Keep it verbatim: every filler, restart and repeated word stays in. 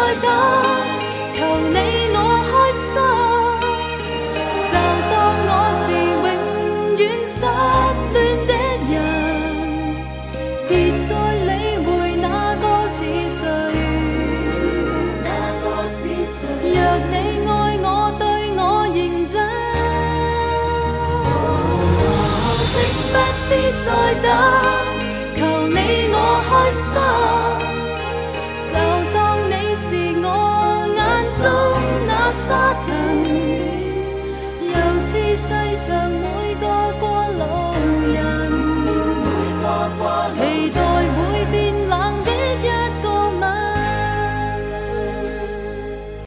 等，求你我開心，就當我是永遠失戀的人，別再理會那個是誰。若你愛我，對我認真，請不必再等，求你我開心，就當你是我眼中那沙塵，又似世上每個過來